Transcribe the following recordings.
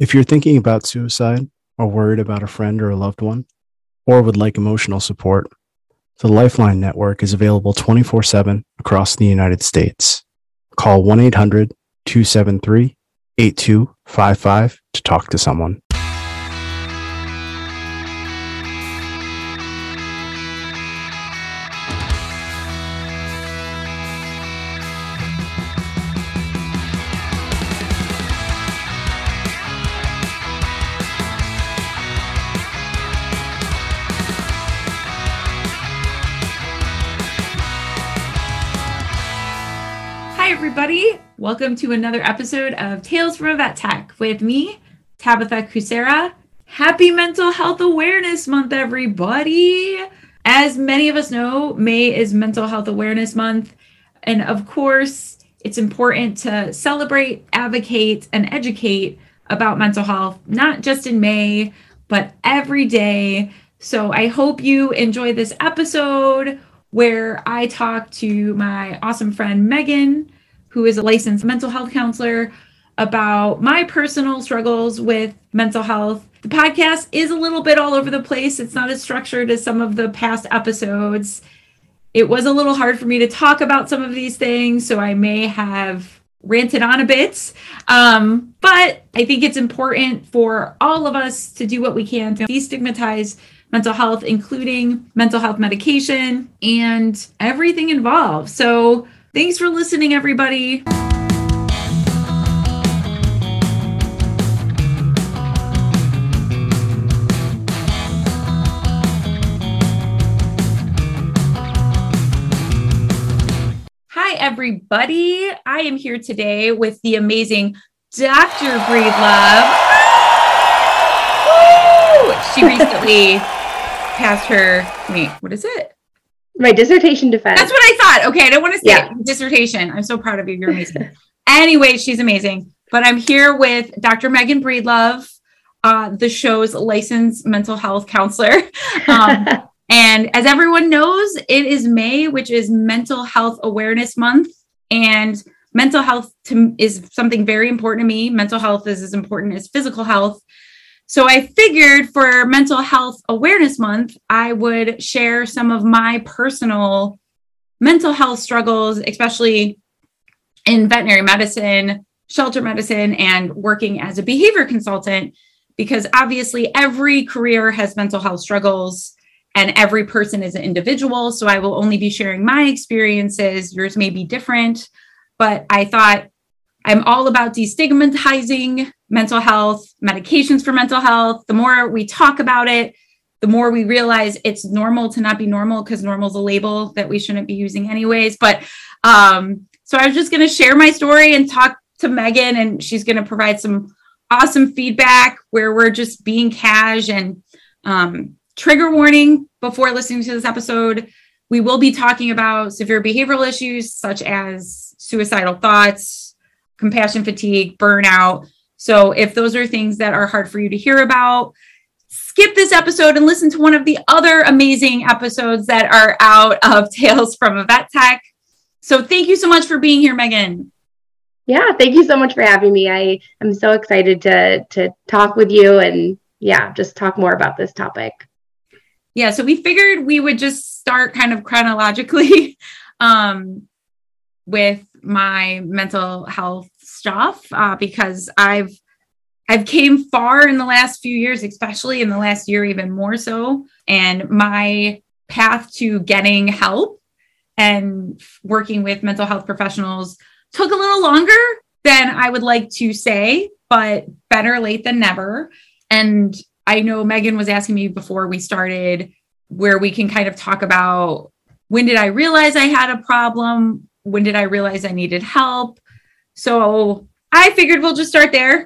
If you're thinking about suicide or worried about a friend or a loved one, or would like emotional support, the Lifeline Network is available 24/7 across the United States. Call 1-800-273-8255 to talk to someone. Everybody, welcome to another episode of Tales from a Vet Tech with me, Tabitha Kucera. Happy Mental Health Awareness Month, everybody. As many of us know, May is Mental Health Awareness Month. And of course, it's important to celebrate, advocate, and educate about mental health, not just in May, but every day. So I hope you enjoy this episode where I talk to my awesome friend, Megan, who is a licensed mental health counselor, about my personal struggles with mental health. The podcast is a little bit all over the place. It's not as structured as some of the past episodes. It was a little hard for me to talk about some of these things, so I may have ranted on a bit. But I think it's important for all of us to do what we can to destigmatize mental health, including mental health medication and everything involved. So thanks for listening, everybody. Hi, everybody. I am here today with the amazing Dr. Breedlove. Woo! She recently passed her, what is it? My dissertation defense. That's what I thought. Okay, I don't want to say dissertation. I'm so proud of you. You're amazing. Anyway, she's amazing. But I'm here with Dr. Megan Breedlove, the show's licensed mental health counselor. And as everyone knows, it is May, which is Mental Health Awareness Month. And mental health is something very important to me. Mental health is as important as physical health. So I figured for Mental Health Awareness Month, I would share some of my personal mental health struggles, especially in veterinary medicine, shelter medicine, and working as a behavior consultant, because obviously every career has mental health struggles and every person is an individual. So I will only be sharing my experiences. Yours may be different, but I thought I'm all about destigmatizing mental health, medications for mental health. The more we talk about it, the more we realize it's normal to not be normal, because normal is a label that we shouldn't be using anyways. But so I was just going to share my story and talk to Megan, and she's going to provide some awesome feedback where we're just being cash. And trigger warning before listening to this episode, we will be talking about severe behavioral issues such as suicidal thoughts, compassion fatigue, burnout. So if those are things that are hard for you to hear about, skip this episode and listen to one of the other amazing episodes that are out of Tales from a Vet Tech. So thank you so much for being here, Megan. Yeah, thank you so much for having me. I am so excited to talk with you and just talk more about this topic. Yeah, so we figured we would just start kind of chronologically with my mental health stuff, because I've came far in the last few years, especially in the last year, even more so. And my path to getting help and working with mental health professionals took a little longer than I would like to say, but better late than never. And I know Megan was asking me before we started where we can kind of talk about, when did I realize I had a problem? When did I realize I needed help? So I figured we'll just start there.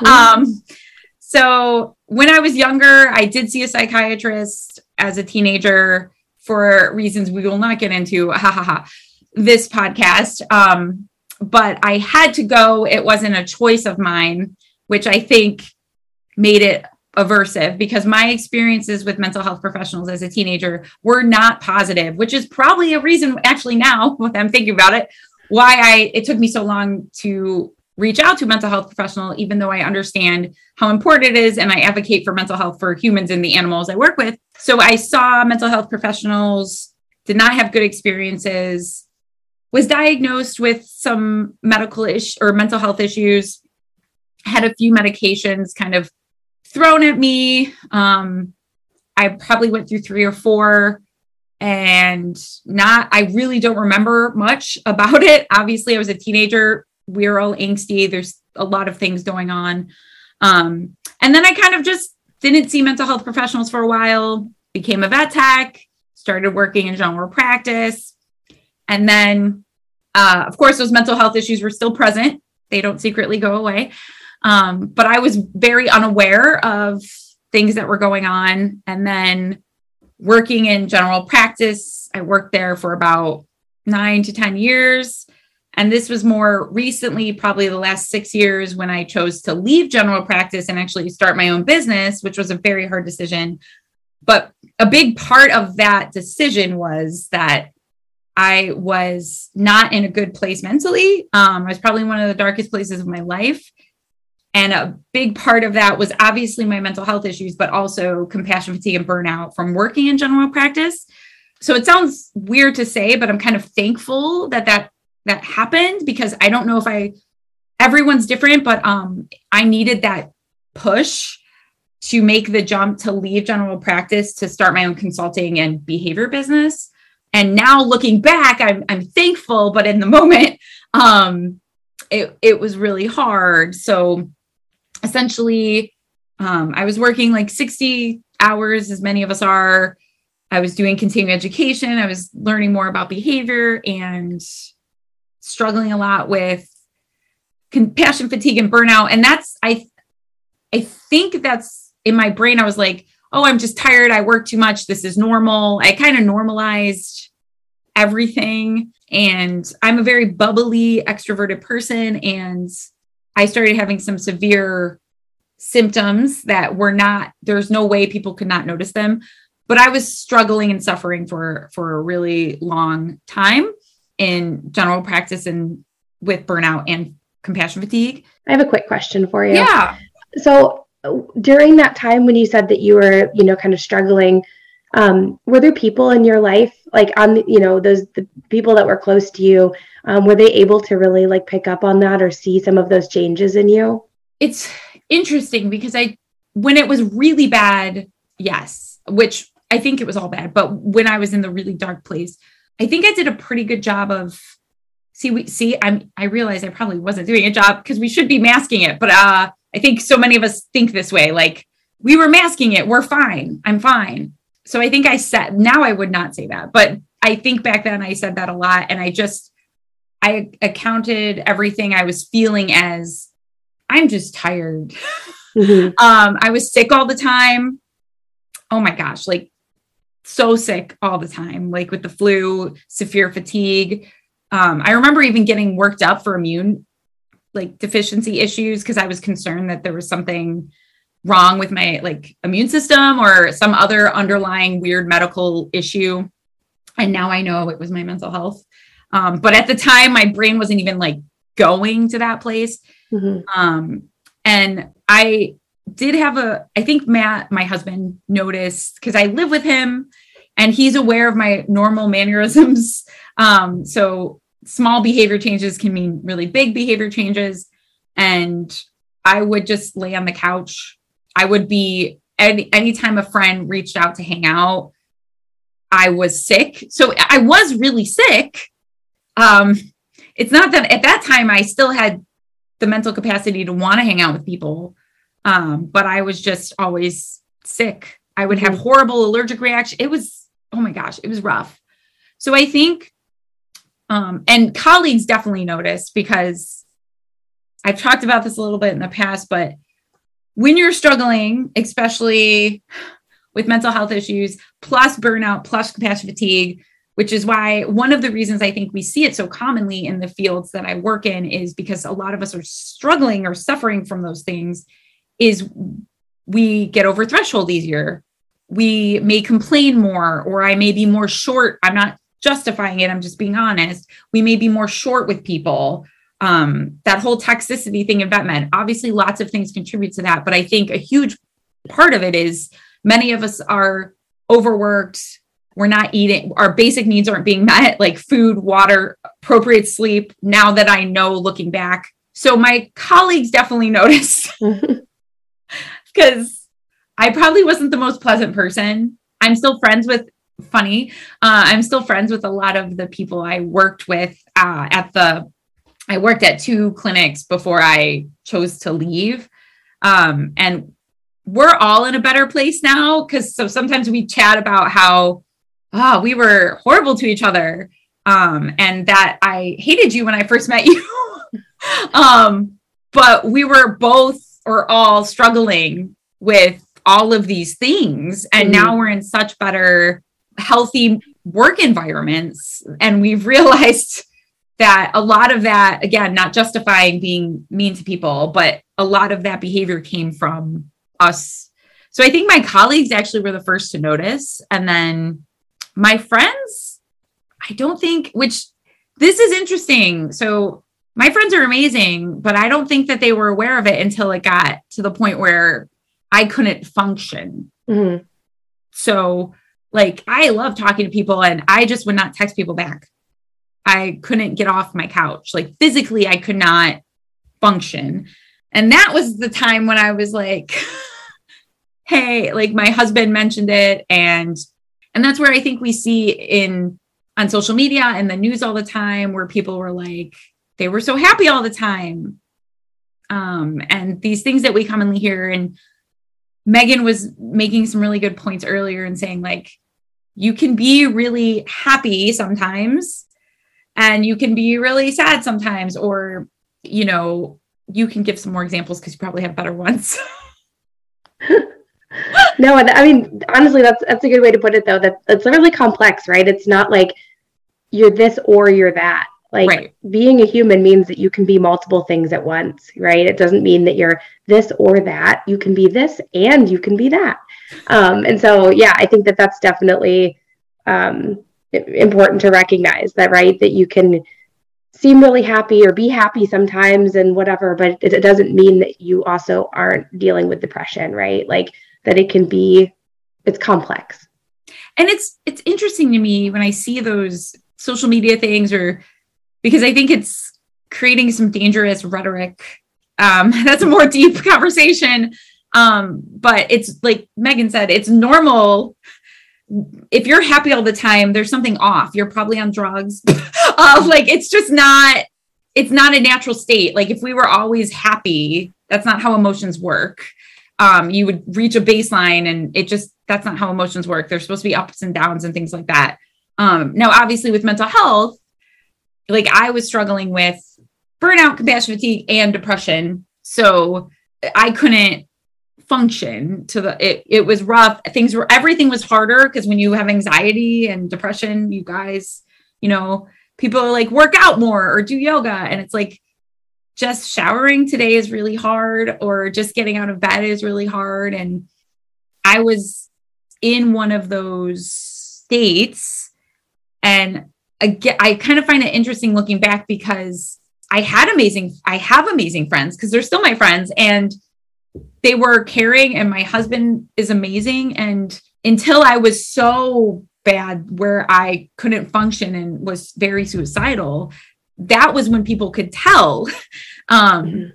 So when I was younger, I did see a psychiatrist as a teenager for reasons we will not get into this podcast. But I had to go. It wasn't a choice of mine, which I think made it aversive, because my experiences with mental health professionals as a teenager were not positive, which is probably a reason, actually now, when I'm thinking about it, why it took me so long to reach out to a mental health professional, even though I understand how important it is. And I advocate for mental health for humans and the animals I work with. So I saw mental health professionals, did not have good experiences, was diagnosed with some medical or mental health issues, had a few medications kind of thrown at me. I probably went through 3 or 4 and I really don't remember much about it. Obviously I was a teenager. We were all angsty. There's a lot of things going on. And then I kind of just didn't see mental health professionals for a while, became a vet tech, started working in general practice. And then, of course, those mental health issues were still present. They don't secretly go away. But I was very unaware of things that were going on. And then working in general practice, I worked there for about 9 to 10 years. And this was more recently, probably the last 6 years, when I chose to leave general practice and actually start my own business, which was a very hard decision. But a big part of that decision was that I was not in a good place mentally. I was probably in one of the darkest places of my life. And a big part of that was obviously my mental health issues, but also compassion fatigue and burnout from working in general practice. So it sounds weird to say, but I'm kind of thankful that happened, because I don't know if everyone's different, but I needed that push to make the jump to leave general practice to start my own consulting and behavior business. And now looking back, I'm thankful, but in the moment, it was really hard. So essentially, I was working like 60 hours, as many of us are. I was doing continuing education. I was learning more about behavior and struggling a lot with compassion fatigue and burnout. And I think that's in my brain. I was like, oh, I'm just tired. I work too much. This is normal. I kind of normalized everything. And I'm a very bubbly, extroverted person. And I started having some severe symptoms that there's no way people could not notice them. But I was struggling and suffering for a really long time in general practice and with burnout and compassion fatigue. I have a quick question for you. Yeah. So during that time when you said that you were, kind of struggling, were there people in your life, like the people that were close to you, were they able to really like pick up on that or see some of those changes in you? It's interesting because when it was really bad, yes, which I think it was all bad, but when I was in the really dark place, I think I did a pretty good job of I realize I probably wasn't doing a job because we should be masking it, but I think so many of us think this way, like we were masking it. We're fine. I'm fine. So I think now I would not say that, but I think back then I said that a lot. And I accounted everything I was feeling as I'm just tired. Mm-hmm. I was sick all the time. Oh my gosh. Like so sick all the time, like with the flu, severe fatigue. I remember even getting worked up for immune deficiency issues because I was concerned that there was something wrong with my immune system or some other underlying weird medical issue. And now I know it was my mental health. But at the time, my brain wasn't even going to that place. Mm-hmm. And I did have I think Matt, my husband, noticed because I live with him and he's aware of my normal mannerisms. So small behavior changes can mean really big behavior changes. And I would just lay on the couch. I would be, anytime a friend reached out to hang out, I was sick. So I was really sick. It's not that at that time I still had the mental capacity to want to hang out with people. But I was just always sick. I would have horrible allergic reaction. It was, oh my gosh, it was rough. So I think, and colleagues definitely noticed because I've talked about this a little bit in the past, but when you're struggling, especially with mental health issues, plus burnout, plus compassion fatigue, which is why one of the reasons I think we see it so commonly in the fields that I work in is because a lot of us are struggling or suffering from those things, is we get over threshold easier. We may complain more, or I may be more short. I'm not justifying it. I'm just being honest. We may be more short with people. that whole toxicity thing in vet med. Obviously, lots of things contribute to that, but I think a huge part of it is many of us are overworked. We're not eating, our basic needs aren't being met, like food, water, appropriate sleep, now that I know looking back. So my colleagues definitely noticed because I probably wasn't the most pleasant person. I'm still friends with I'm still friends with a lot of the people I worked with I worked at 2 clinics before I chose to leave. And we're all in a better place now. So sometimes we chat about how, we were horrible to each other. And that I hated you when I first met you. But we were both or all struggling with all of these things. And now we're in such better, healthy work environments. And we've realized that a lot of that, again, not justifying being mean to people, but a lot of that behavior came from us. So I think my colleagues actually were the first to notice. And then my friends, I don't think, which this is interesting. So my friends are amazing, but I don't think that they were aware of it until it got to the point where I couldn't function. Mm-hmm. So like, I love talking to people and I just would not text people back. I couldn't get off my couch. Like physically, I could not function. And that was the time when I was like, hey, like my husband mentioned it. And that's where I think we see on social media and the news all the time, where people were like, they were so happy all the time. And these things that we commonly hear. And Megan was making some really good points earlier and saying like, you can be really happy sometimes and you can be really sad sometimes, or, you know, you can give some more examples because you probably have better ones. No, I mean, honestly, that's a good way to put it, though. That it's really complex, right? It's not like you're this or you're that. Like right. Being a human means that you can be multiple things at once, right? It doesn't mean that you're this or that. You can be this and you can be that. And so, yeah, I think that that's definitely important to recognize that, right? That you can seem really happy or be happy sometimes and whatever, but it doesn't mean that you also aren't dealing with depression, right? Like that it's complex. And it's interesting to me when I see those social media things, or because I think it's creating some dangerous rhetoric. That's a more deep conversation. But it's like Megan said, it's normal. If you're happy all the time, there's something off. You're probably on drugs. Like, it's not a natural state. Like if we were always happy, that's not how emotions work. You would reach a baseline and that's not how emotions work. There's supposed to be ups and downs and things like that. Now, obviously with mental health, like I was struggling with burnout, compassion fatigue, and depression. So I couldn't function it was rough. Everything was harder because when you have anxiety and depression, you guys, you know, people are like, work out more or do yoga. And it's like, just showering today is really hard, or just getting out of bed is really hard. And I was in one of those states. And again, I kind of find it interesting looking back because I have amazing friends because they're still my friends and they were caring, and my husband is amazing. And until I was so bad where I couldn't function and was very suicidal, that was when people could tell. And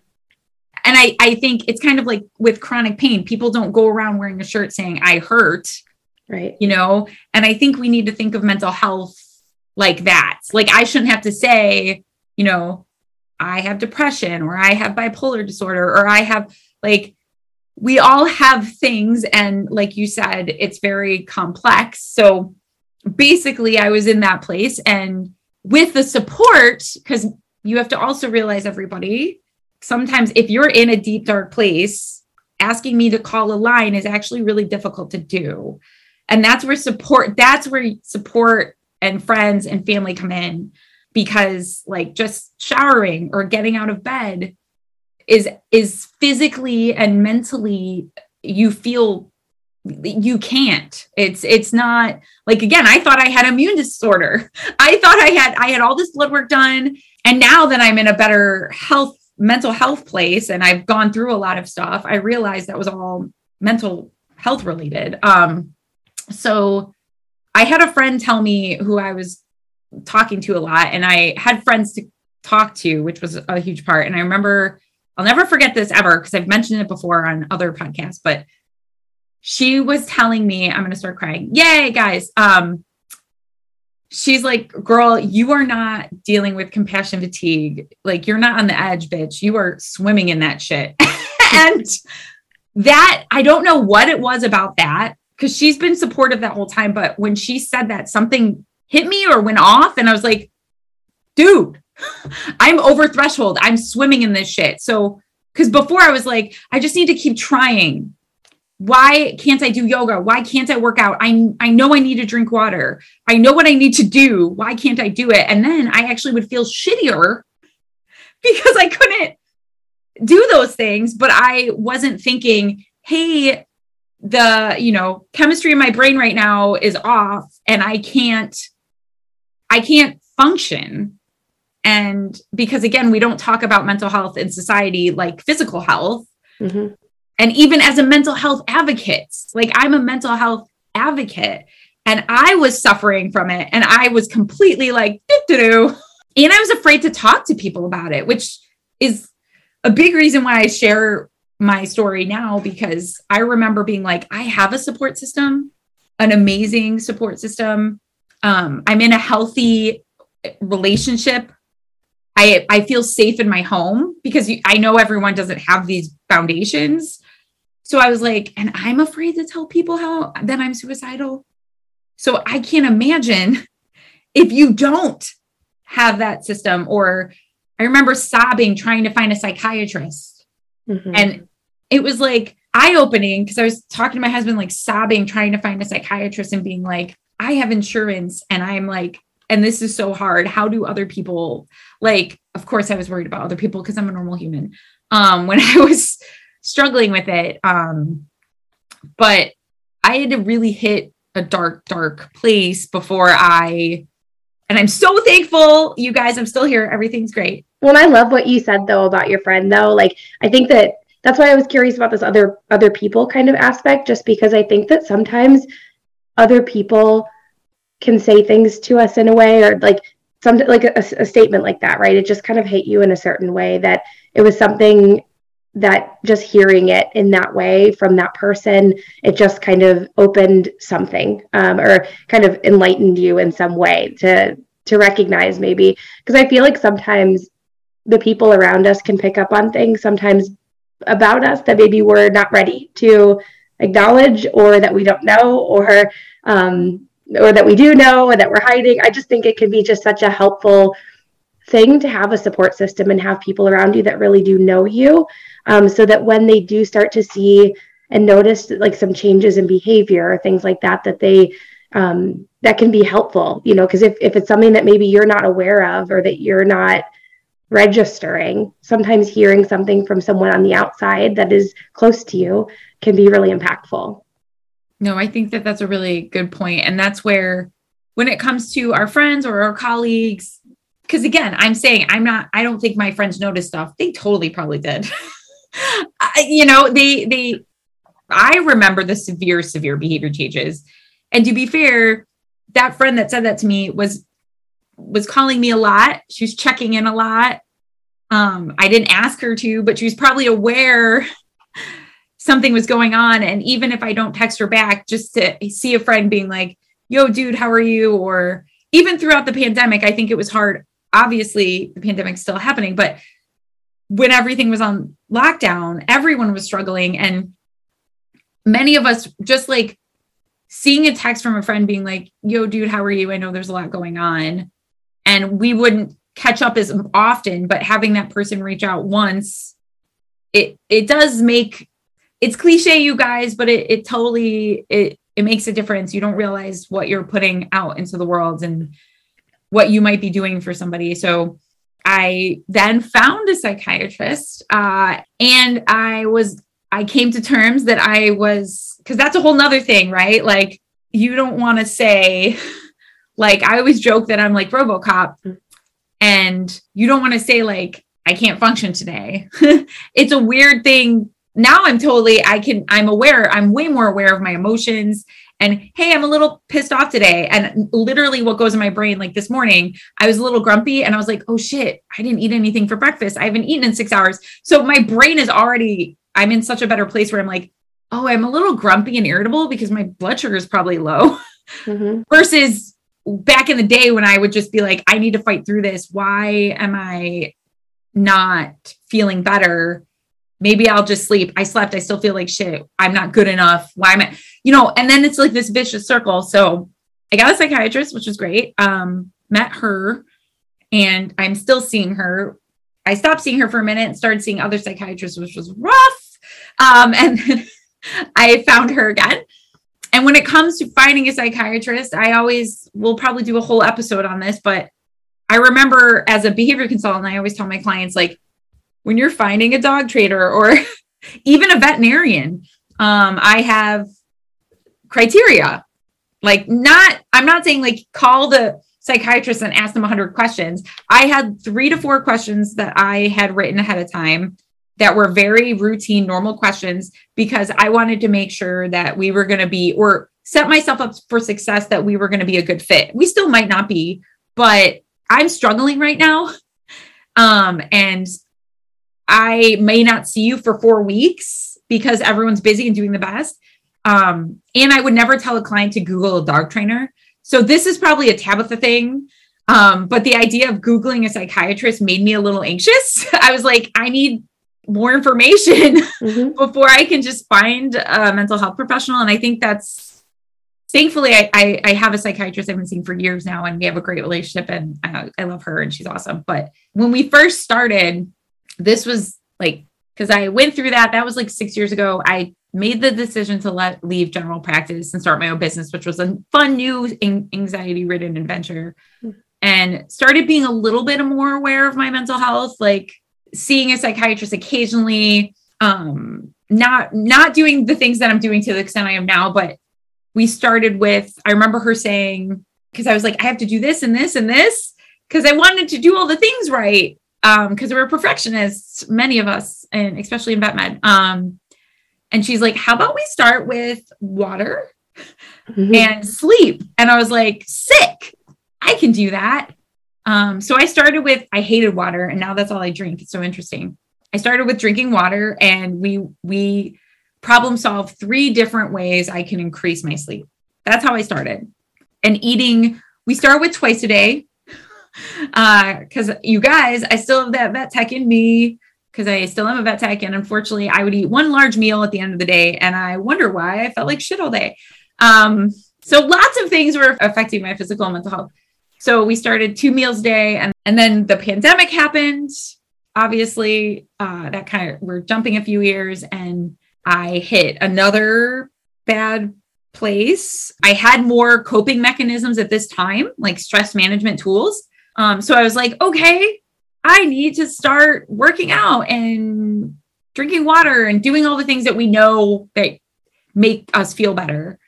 I think it's kind of like with chronic pain, people don't go around wearing a shirt saying I hurt, right? You know, and I think we need to think of mental health like that. Like I shouldn't have to say, you know, I have depression or I have bipolar disorder or I have we all have things. And like you said, it's very complex. So basically I was in that place, and with the support, because you have to also realize, everybody, sometimes if you're in a deep, dark place, asking me to call a line is actually really difficult to do. And that's where support and friends and family come in, because like just showering or getting out of bed is physically and mentally, you feel you can't. It's not like, again, I thought I had immune disorder. I thought I had all this blood work done And now that I'm in a better mental health place, and I've gone through a lot of stuff, I realized that was all mental health related. So I had a friend tell me, who I was talking to a lot, and I had friends to talk to, which was a huge part. And I remember, I'll never forget this ever, because I've mentioned it before on other podcasts, but she was telling me, I'm going to start crying. Yay, guys. She's like, girl, you are not dealing with compassion fatigue. Like, you're not on the edge, bitch. You are swimming in that shit. And that, I don't know what it was about that, because she's been supportive that whole time. But when she said that, something hit me or went off. And I was like, dude, I'm over threshold. I'm swimming in this shit. So, because before I was like, I just need to keep trying. Why can't I do yoga? Why can't I work out? I know I need to drink water. I know what I need to do. Why can't I do it? And then I actually would feel shittier because I couldn't do those things, but I wasn't thinking, hey, the, chemistry in my brain right now is off and I can't function. And because again, we don't talk about mental health in society like physical health. Mm-hmm. And even as a mental health advocate, like I'm a mental health advocate and I was suffering from it. And I was completely like, doo-doo-doo. And I was afraid to talk to people about it, which is a big reason why I share my story now, because I remember being like, I have a support system, an amazing support system. I'm in a healthy relationship. I feel safe in my home because I know everyone doesn't have these foundations. So I was like, and I'm afraid to tell people that I'm suicidal. So I can't imagine if you don't have that system. Or I remember sobbing, trying to find a psychiatrist. Mm-hmm. And it was like eye-opening because I was talking to my husband, like sobbing, trying to find a psychiatrist and being like, I have insurance. And I'm like, and this is so hard. How do other people, like, of course I was worried about other people because I'm a normal human. When I was struggling with it. But I had to really hit a dark, dark place before and I'm so thankful, you guys, I'm still here. Everything's great. Well, I love what you said though, about your friend though. Like, I think that's why I was curious about this other people kind of aspect, just because I think that sometimes other people can say things to us in a way, or like something like a statement like that, right? It just kind of hit you in a certain way, that it was something that just hearing it in that way from that person, it just kind of opened something, or kind of enlightened you in some way to recognize, maybe, because I feel like sometimes the people around us can pick up on things sometimes about us that maybe we're not ready to acknowledge, or that we don't know, or that we do know, or that we're hiding. I just think it could be just such a helpful thing to have a support system and have people around you that really do know you, so that when they do start to see and notice like some changes in behavior or things like that, that they that can be helpful, because if it's something that maybe you're not aware of or that you're not registering, sometimes hearing something from someone on the outside that is close to you can be really impactful. No, I think that that's a really good point. And that's where, when it comes to our friends or our colleagues, because again, I'm saying I don't think my friends noticed stuff. They totally probably did. I remember the severe behavior changes. And to be fair, that friend that said that to me was calling me a lot. She was checking in a lot. I didn't ask her to, but she was probably aware something was going on. And even if I don't text her back, just to see a friend being like, yo, dude, how are you? Or even throughout the pandemic, I think it was hard. Obviously, the pandemic's still happening, but when everything was on lockdown, everyone was struggling. And many of us just like seeing a text from a friend being like, yo, dude, how are you? I know there's a lot going on. And we wouldn't catch up as often, but having that person reach out once, it does make, it's cliche, you guys, but it totally makes a difference. You don't realize what you're putting out into the world and what you might be doing for somebody. So I then found a psychiatrist, and I came to terms that I was, because that's a whole nother thing, right? Like, you don't want to say, like, I always joke that I'm like RoboCop, And you don't want to say like, I can't function today. It's a weird thing. Now I'm way more aware of my emotions. And hey, I'm a little pissed off today. And literally what goes in my brain, like this morning, I was a little grumpy and I was like, oh shit, I didn't eat anything for breakfast. I haven't eaten in 6 hours. So my brain is I'm in such a better place where I'm like, oh, I'm a little grumpy and irritable because my blood sugar is probably low. Mm-hmm. Versus back in the day when I would just be like, I need to fight through this. Why am I not feeling better? Maybe I'll just sleep. I slept. I still feel like shit. I'm not good enough. Why am I, and then it's like this vicious circle. So I got a psychiatrist, which was great. Met her and I'm still seeing her. I stopped seeing her for a minute and started seeing other psychiatrists, which was rough. And then I found her again. And when it comes to finding a psychiatrist, we'll probably do a whole episode on this, but I remember as a behavior consultant, I always tell my clients, like, when you're finding a dog trainer or even a veterinarian, I have criteria. Like I'm not saying like call the psychiatrist and ask them 100 questions. I had 3 to 4 questions that I had written ahead of time that were very routine, normal questions, because I wanted to make sure that we were going to be, or set myself up for success, that we were going to be a good fit. We still might not be, but I'm struggling right now. And I may not see you for 4 weeks because everyone's busy and doing the best. And I would never tell a client to Google a dog trainer. So this is probably a Tabitha thing. But the idea of Googling a psychiatrist made me a little anxious. I was like, I need more information before I can just find a mental health professional. And I think thankfully I have a psychiatrist I've been seeing for years now, and we have a great relationship, and I love her and she's awesome. But when we first started, this was like, because I went through that was like 6 years ago. I made the decision to leave general practice and start my own business, which was a fun, new, anxiety-ridden adventure, and started being a little bit more aware of my mental health, like seeing a psychiatrist occasionally, not doing the things that I'm doing to the extent I am now. But we started with, I remember her saying, because I was like, I have to do this and this and this, because I wanted to do all the things right. Because we're perfectionists, many of us, and especially in vet med. And she's like, how about we start with water and sleep? And I was like, sick, I can do that. So I started with, I hated water, and now that's all I drink. It's so interesting. I started with drinking water, and we problem solved 3 different ways I can increase my sleep. That's how I started. And eating, we start with twice a day. Because you guys, I still have that vet tech in me, because I still am a vet tech. And unfortunately, I would eat 1 large meal at the end of the day, and I wonder why I felt like shit all day. So lots of things were affecting my physical and mental health. So we started 2 meals a day, and then the pandemic happened. Obviously, we're jumping a few years, and I hit another bad place. I had more coping mechanisms at this time, like stress management tools. So I was like, okay, I need to start working out and drinking water and doing all the things that we know that make us feel better.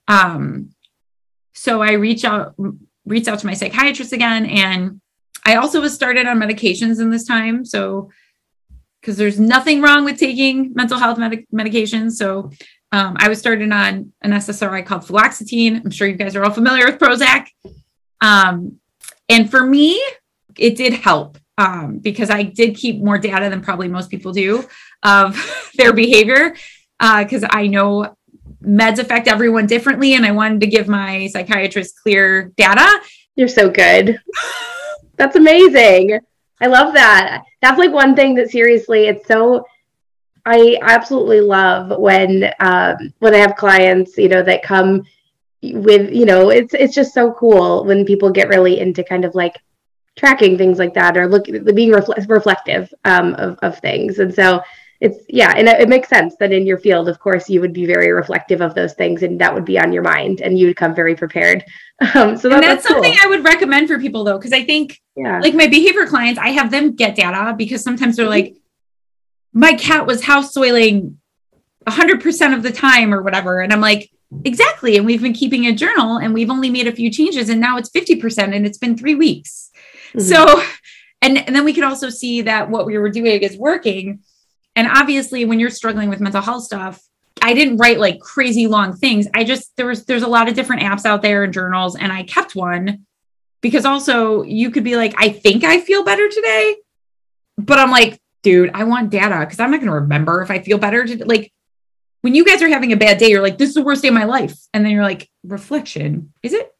So I reached out to my psychiatrist again. And I also was started on medications in this time. So, because there's nothing wrong with taking mental health medications. So I was started on an SSRI called fluoxetine. I'm sure you guys are all familiar with Prozac. And for me, it did help because I did keep more data than probably most people do of their behavior, because I know meds affect everyone differently. And I wanted to give my psychiatrist clear data. You're so good. That's amazing. I love that. That's like one thing that seriously, I absolutely love when I have clients, that come with, it's just so cool when people get really into kind of like tracking things like that, or being reflective of things. And so and it makes sense that in your field, of course, you would be very reflective of those things, and that would be on your mind, and you would come very prepared. So that's something cool. I would recommend for people though, because I think like my behavior clients, I have them get data, because sometimes they're like, my cat was house soiling 100% of the time or whatever. And I'm like, exactly. And we've been keeping a journal, and we've only made a few changes, and now it's 50%, and it's been 3 weeks. Mm-hmm. So And then we could also see that what we were doing is working. And obviously when you're struggling with mental health stuff, I didn't write like crazy long things. There's a lot of different apps out there and journals, and I kept one because also you could be like, I think I feel better today, but I'm like, dude, I want data because I'm not going to remember if I feel better today. Like when you guys are having a bad day, you're like, this is the worst day of my life. And then you're like, reflection, is it?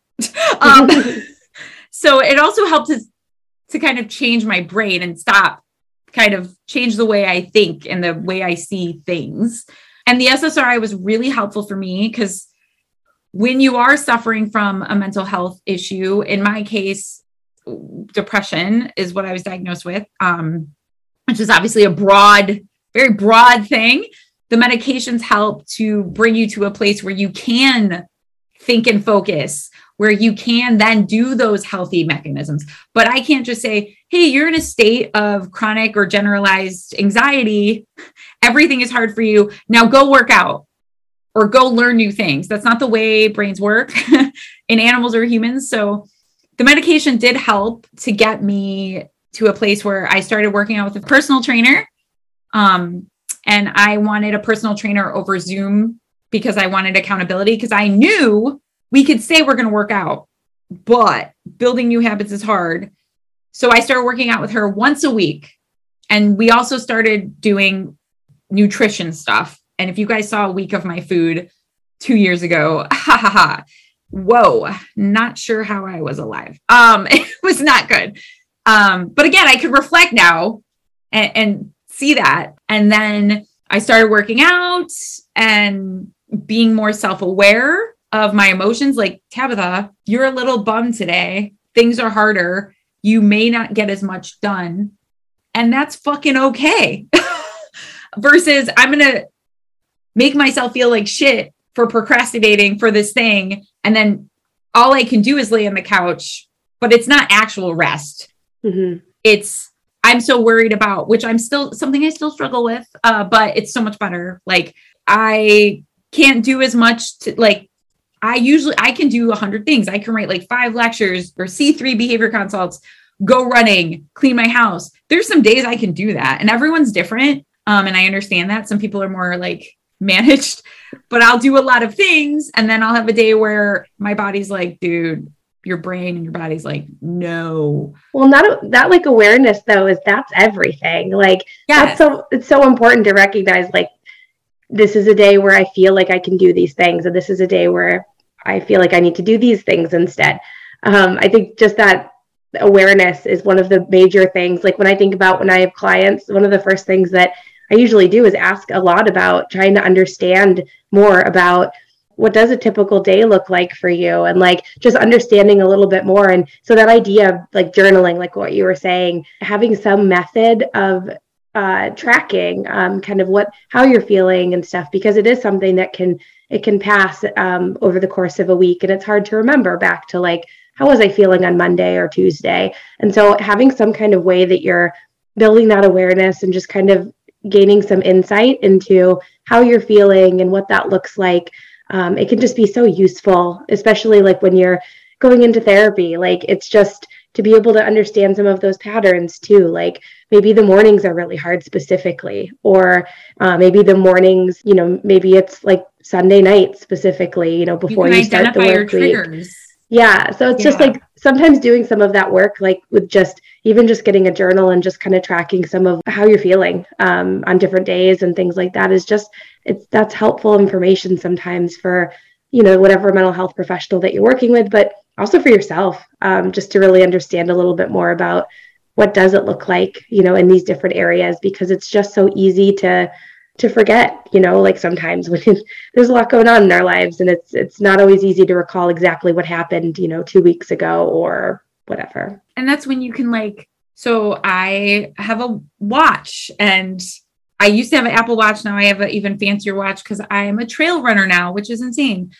So it also helped to kind of change my brain and change the way I think and the way I see things. And the SSRI was really helpful for me because when you are suffering from a mental health issue, in my case, depression is what I was diagnosed with, which is obviously a very broad thing. The medications help to bring you to a place where you can think and focus, where you can then do those healthy mechanisms. But I can't just say, hey, you're in a state of chronic or generalized anxiety. Everything is hard for you. Now go work out or go learn new things. That's not the way brains work in animals or humans. So the medication did help to get me to a place where I started working out with a personal trainer. And I wanted a personal trainer over Zoom because I wanted accountability, because I knew we could say we're going to work out, but building new habits is hard. So I started working out with her once a week. And we also started doing nutrition stuff. And if you guys saw a week of my food 2 years ago, whoa, not sure how I was alive. It was not good. But again, I could reflect now and see that. And then I started working out and being more self-aware of my emotions. Like, Tabitha, you're a little bummed today. Things are harder. You may not get as much done. And that's fucking okay. Versus I'm going to make myself feel like shit for procrastinating for this thing. And then all I can do is lay on the couch, but it's not actual rest. Mm-hmm. I'm so worried about, which I'm still something I still struggle with. But it's so much better. Like, I can't do as much I can do 100 things. I can write like 5 lectures or see 3 behavior consults, go running, clean my house. There's some days I can do that, and everyone's different. And I understand that some people are more like managed, but I'll do a lot of things. And then I'll have a day where my body's like, dude, your brain and your body's like, no. Well, that like awareness though, that's everything. Like, yes. It's so important to recognize, like, this is a day where I feel like I can do these things. And this is a day where I feel like I need to do these things instead. I think just that awareness is one of the major things. Like, when I think about when I have clients, one of the first things that I usually do is ask a lot about trying to understand more about what does a typical day look like for you, and like just understanding a little bit more. And so that idea of like journaling, like what you were saying, having some method of tracking kind of how you're feeling and stuff, because it is something that can pass over the course of a week. And it's hard to remember back to like, how was I feeling on Monday or Tuesday? And so having some kind of way that you're building that awareness and just kind of gaining some insight into how you're feeling and what that looks like, it can just be so useful, especially like when you're going into therapy. Like, it's just to be able to understand some of those patterns too. Like, maybe the mornings are really hard specifically, or maybe the mornings, maybe it's like Sunday night specifically, before you start the work week. Yeah. So it's just like sometimes doing some of that work, like with just getting a journal and just kind of tracking some of how you're feeling on different days and things like that that's helpful information sometimes for, whatever mental health professional that you're working with, but also for yourself, just to really understand a little bit more about what does it look like, in these different areas, because it's just so easy to forget, like sometimes when there's a lot going on in our lives, and it's not always easy to recall exactly what happened, 2 weeks ago or whatever. And that's when you can so I have a watch, and I used to have an Apple Watch. Now I have an even fancier watch because I am a trail runner now, which is insane.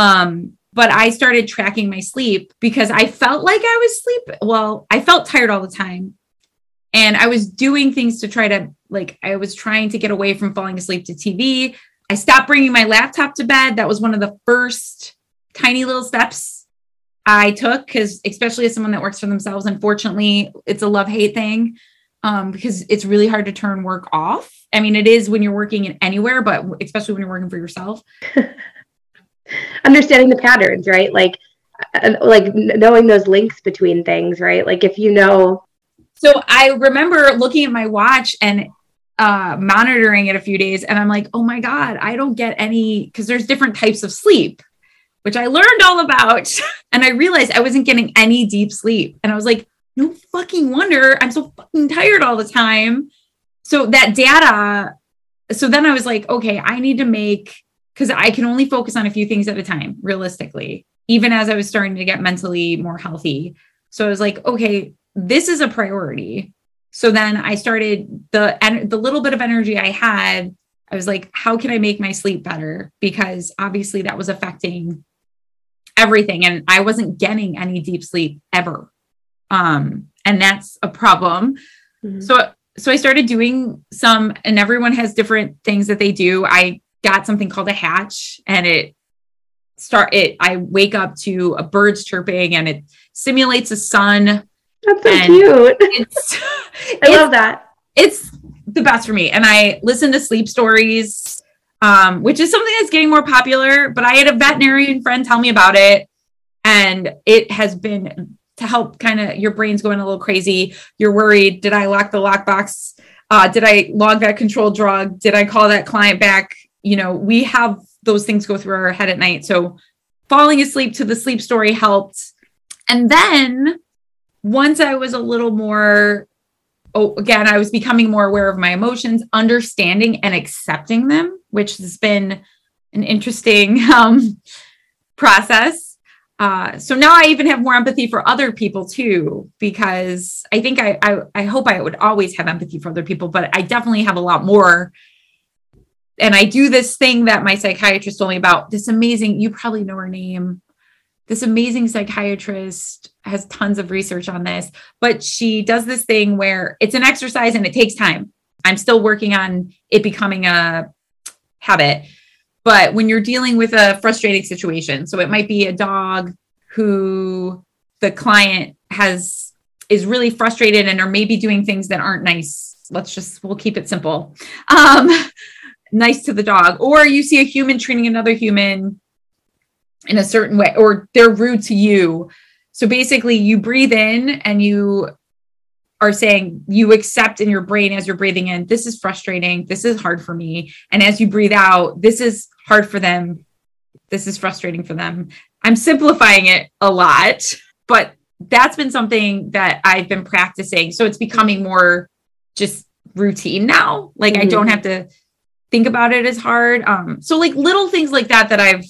But I started tracking my sleep because I felt like I was sleeping. Well, I felt tired all the time. And I was doing things to try to, I was trying to get away from falling asleep to TV. I stopped bringing my laptop to bed. That was one of the first tiny little steps I took, because especially as someone that works for themselves, unfortunately, it's a love-hate thing, because it's really hard to turn work off. I mean, it is when you're working in anywhere, but especially when you're working for yourself. Understanding the patterns, right? Like knowing those links between things, right? Like if you know. So I remember looking at my watch and monitoring it a few days, and I'm like, oh my God, I don't get any, because there's different types of sleep, which I learned all about. And I realized I wasn't getting any deep sleep. And I was like, no fucking wonder I'm so fucking tired all the time. So that data, so then I was like, okay, I need to make, because I can only focus on a few things at a time, realistically, even as I was starting to get mentally more healthy. So I was like, okay, this is a priority. So then I started the little bit of energy I had. I was like, how can I make my sleep better? Because obviously that was affecting everything. And I wasn't getting any deep sleep ever. And that's a problem. Mm-hmm. So I started doing some, and everyone has different things that they do. I got something called a hatch, and I wake up to a birds chirping, and it simulates a sun. That's so cute. I love that. It's the best for me. And I listen to sleep stories, which is something that's getting more popular, but I had a veterinarian friend tell me about it, and it has been to help kind of your brain's going a little crazy. You're worried. Did I lock the lockbox? Did I log that controlled drug? Did I call that client back? You know, we have those things go through our head at night. So falling asleep to the sleep story helped. And then once I was a little more, I was becoming more aware of my emotions, understanding and accepting them, which has been an interesting process. So now I even have more empathy for other people too, because I think I hope I would always have empathy for other people, but I definitely have a lot more. And I do this thing that my psychiatrist told me about, this amazing, you probably know her name. This amazing psychiatrist has tons of research on this, but she does this thing where it's an exercise and it takes time. I'm still working on it becoming a habit. But when you're dealing with a frustrating situation, so it might be a dog who the client is really frustrated and are maybe doing things that aren't nice. We'll keep it simple. Nice to the dog. Or you see a human treating another human in a certain way, or they're rude to you. So basically you breathe in and you are saying, you accept in your brain as you're breathing in, this is frustrating. This is hard for me. And as you breathe out, this is hard for them. This is frustrating for them. I'm simplifying it a lot, but that's been something that I've been practicing. So it's becoming more just routine now. Like I don't have to think about it as hard. So like little things like that I've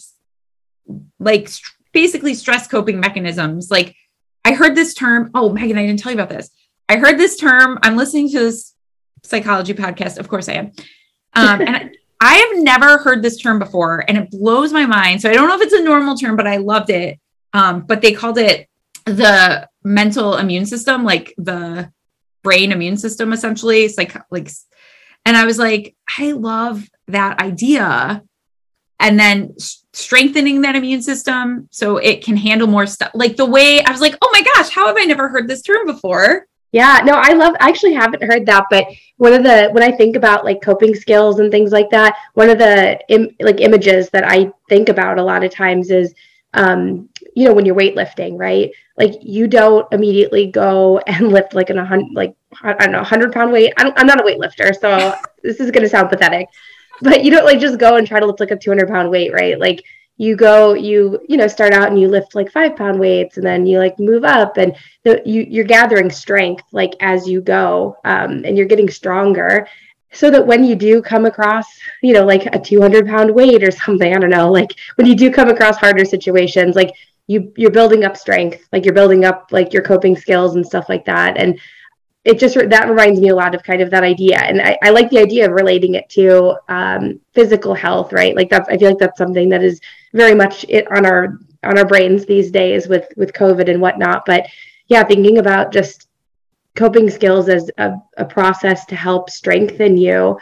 like basically stress coping mechanisms. Like I heard this term. Oh, Megan, I didn't tell you about this. I heard this term. I'm listening to this psychology podcast. Of course I am. And I have never heard this term before, and it blows my mind. So I don't know if it's a normal term, but I loved it. But they called it the mental immune system, like the brain immune system, essentially. It's like, and I was like, I love that idea. And then strengthening that immune system so it can handle more stuff. Like the way I was like, oh my gosh, how have I never heard this term before? Yeah, no, I actually haven't heard that, but when I think about like coping skills and things like that, one of the images that I think about a lot of times is, when you're weightlifting, right? Like you don't immediately go and lift like 100-pound weight. I'm not a weightlifter, so this is going to sound pathetic, but you don't like just go and try to lift like a 200-pound weight, right? Like you go, start out and you lift like 5-pound weights, and then you like move up, and you're gathering strength like as you go, and you're getting stronger, so that when you do come across, like a 200-pound weight or something, I don't know, like when you do come across harder situations, like you're building up strength, like you're building up like your coping skills and stuff like that. And it just, that reminds me a lot of kind of that idea. And I like the idea of relating it to physical health, right? Like I feel like that's something that is very much on our brains these days with COVID and whatnot. But yeah, thinking about just coping skills as a process to help strengthen you,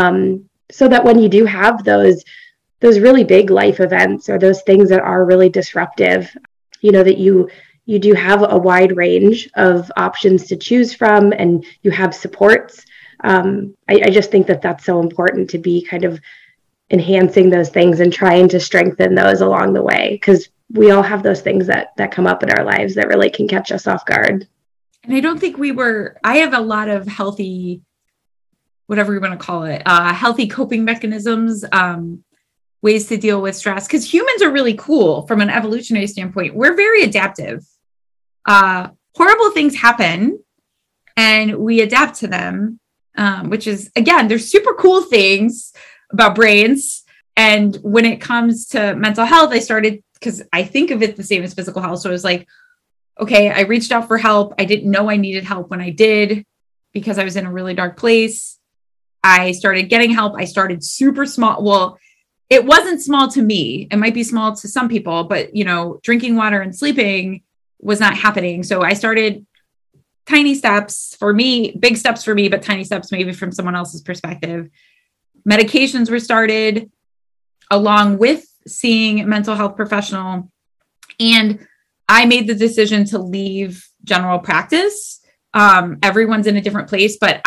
so that when you do have those really big life events or those things that are really disruptive, that you do have a wide range of options to choose from, and you have supports. I just think that that's so important to be kind of enhancing those things and trying to strengthen those along the way, because we all have those things that come up in our lives that really can catch us off guard. And I don't think I have a lot of healthy, whatever you want to call it, healthy coping mechanisms, ways to deal with stress, because humans are really cool from an evolutionary standpoint. We're very adaptive. Horrible things happen and we adapt to them, which is, again, there's super cool things about brains. And when it comes to mental health, I started, because I think of it the same as physical health. So I was like, okay, I reached out for help. I didn't know I needed help when I did, because I was in a really dark place. I started getting help. I started super small. Well, it wasn't small to me. It might be small to some people, but drinking water and sleeping was not happening. So I started tiny steps for me, big steps for me, but tiny steps maybe from someone else's perspective. Medications were started along with seeing a mental health professional. And I made the decision to leave general practice. Everyone's in a different place, but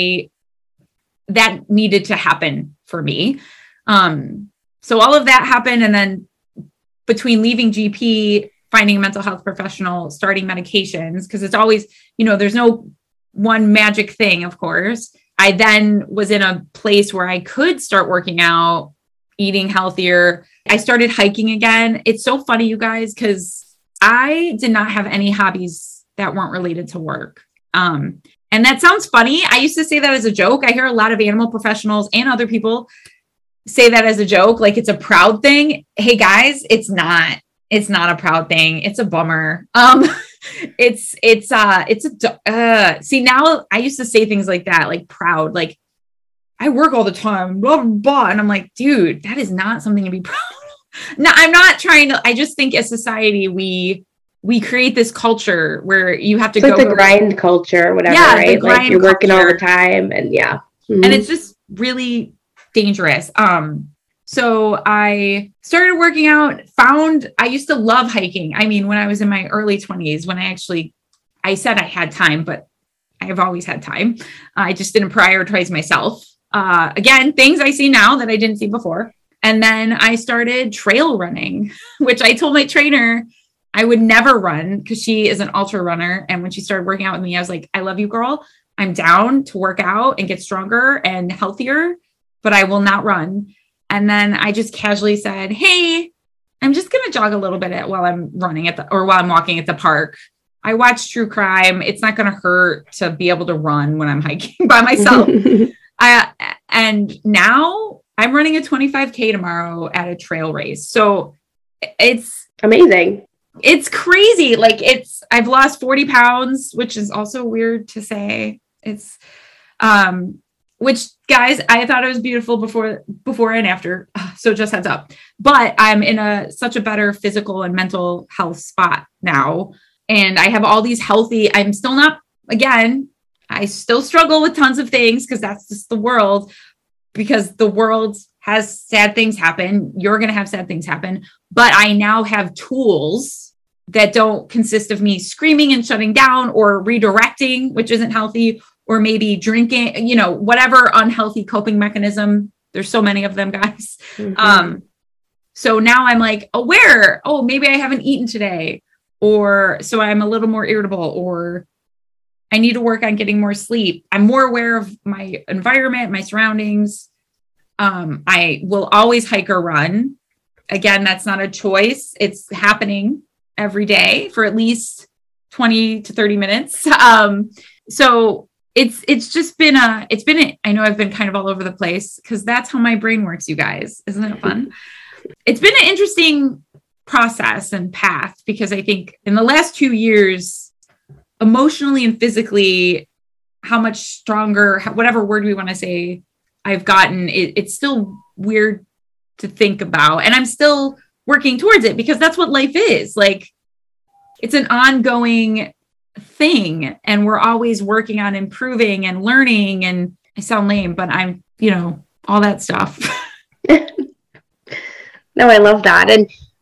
that needed to happen for me. So all of that happened. And then between leaving GP, finding a mental health professional, starting medications, because it's always, there's no one magic thing, of course. I then was in a place where I could start working out, eating healthier. I started hiking again. It's so funny, you guys, because I did not have any hobbies that weren't related to work. And that sounds funny. I used to say that as a joke. I hear a lot of animal professionals and other people say that as a joke, like it's a proud thing. Hey guys, it's not a proud thing. It's a bummer. See, now I used to say things like that, like proud, like I work all the time, blah, blah, blah. And I'm like, dude, that is not something to be proud of. No, I'm not trying to, I just think as society, we create this culture where you have to go. Like the grind culture, whatever, right? Like you're working all the time and yeah. Mm-hmm. And it's just really dangerous. So I started working out, I used to love hiking. I mean, when I was in my early 20s, when I said I had time, but I have always had time. I just didn't prioritize myself. Again, things I see now that I didn't see before. And then I started trail running, which I told my trainer I would never run because she is an ultra runner. And when she started working out with me, I was like, I love you, girl. I'm down to work out and get stronger and healthier, but I will not run. And then I just casually said, hey, I'm just going to jog a little bit while I'm running while I'm walking at the park. I watch true crime. It's not going to hurt to be able to run when I'm hiking by myself. And now I'm running a 25K tomorrow at a trail race. So it's amazing. It's crazy. Like I've lost 40 pounds, which is also weird to say. It's, which guys, I thought it was beautiful before and after. So just heads up, but I'm in such a better physical and mental health spot now. And I have all these I'm still not, again, I still struggle with tons of things because that's just the world, because the world has sad things happen. You're going to have sad things happen, but I now have tools that don't consist of me screaming and shutting down or redirecting, which isn't healthy, or maybe drinking, whatever unhealthy coping mechanism. There's so many of them, guys. Mm-hmm. So now I'm like aware, maybe I haven't eaten today, or so I'm a little more irritable, or I need to work on getting more sleep. I'm more aware of my environment, my surroundings. I will always hike or run. Again, that's not a choice. It's happening every day for at least 20 to 30 minutes. So it's just been I know I've been kind of all over the place because that's how my brain works, you guys. Isn't it fun? It's been an interesting process and path, because I think in the last 2 years, emotionally and physically, how much stronger, whatever word we want to say, I've gotten. It's still weird to think about, and I'm still working towards it, because that's what life is. Like, it's an ongoing thing, and we're always working on improving and learning. And I sound lame, but I'm, all that stuff. No, I love that. And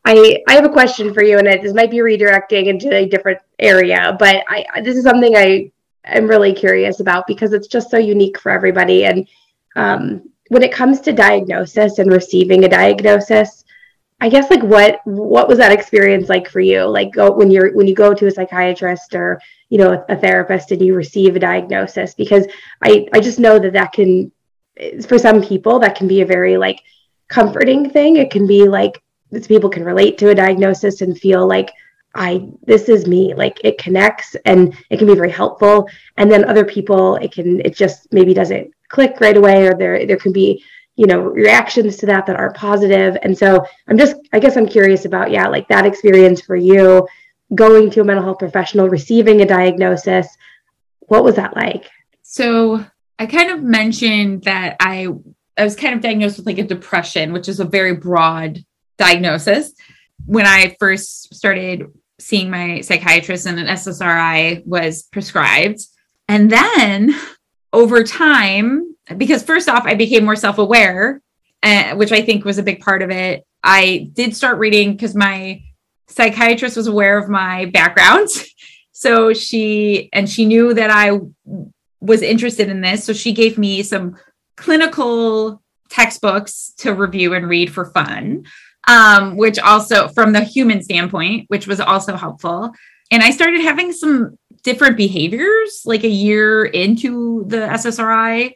I have a question for you, and this might be redirecting into a different area, but this is something I'm really curious about because it's just so unique for everybody. And when it comes to diagnosis and receiving a diagnosis, I guess like what was that experience like for you? Like when you go to a psychiatrist or a therapist and you receive a diagnosis, because I just know that can, for some people, that can be a very like comforting thing. It can be like people can relate to a diagnosis and feel like this is me, like it connects and it can be very helpful. And then other people, it just maybe doesn't click right away, or there can be reactions to that aren't positive. And so I guess I'm curious about like that experience for you, going to a mental health professional, receiving a diagnosis. What was that like? So I kind of mentioned that I was kind of diagnosed with like a depression, which is a very broad diagnosis. When I first started seeing my psychiatrist, and an SSRI was prescribed. And then over time, because first off, I became more self-aware, which I think was a big part of it. I did start reading because my psychiatrist was aware of my background. So she knew that I was interested in this. So she gave me some clinical textbooks to review and read for fun, which also from the human standpoint, which was also helpful. And I started having some different behaviors like a year into the SSRI.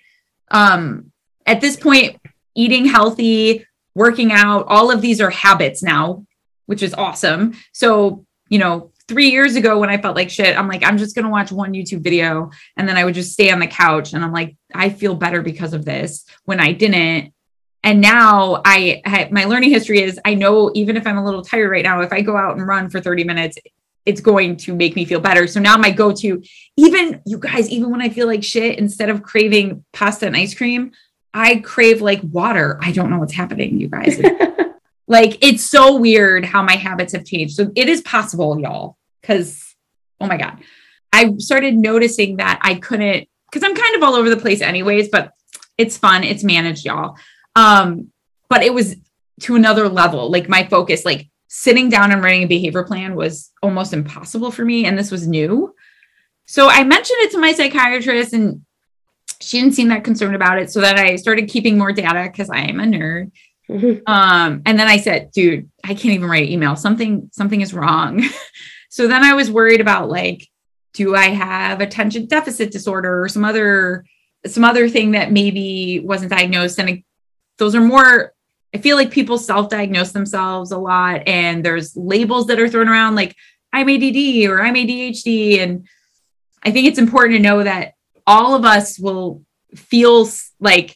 At this point, eating healthy, working out, all of these are habits now, which is awesome. So, 3 years ago when I felt like shit, I'm like, I'm just going to watch one YouTube video. And then I would just stay on the couch and I'm like, I feel better because of this, when I didn't. And now my learning history is, I know even if I'm a little tired right now, if I go out and run for 30 minutes, it's going to make me feel better. So now my go-to, even when I feel like shit, instead of craving pasta and ice cream, I crave like water. I don't know what's happening, you guys. Like, it's so weird how my habits have changed. So it is possible, y'all, because, oh my God, I started noticing that I couldn't, because I'm kind of all over the place anyways, but it's fun. It's managed, y'all. But it was to another level. Like my focus, like sitting down and writing a behavior plan was almost impossible for me. And this was new. So I mentioned it to my psychiatrist and she didn't seem that concerned about it. So then I started keeping more data because I am a nerd. Mm-hmm. And then I said, dude, I can't even write an email. Something is wrong. So then I was worried about like, do I have attention deficit disorder or some other thing that maybe wasn't diagnosed? And those are more, I feel like people self-diagnose themselves a lot. And there's labels that are thrown around like I'm ADD or I'm ADHD. And I think it's important to know that all of us will feel like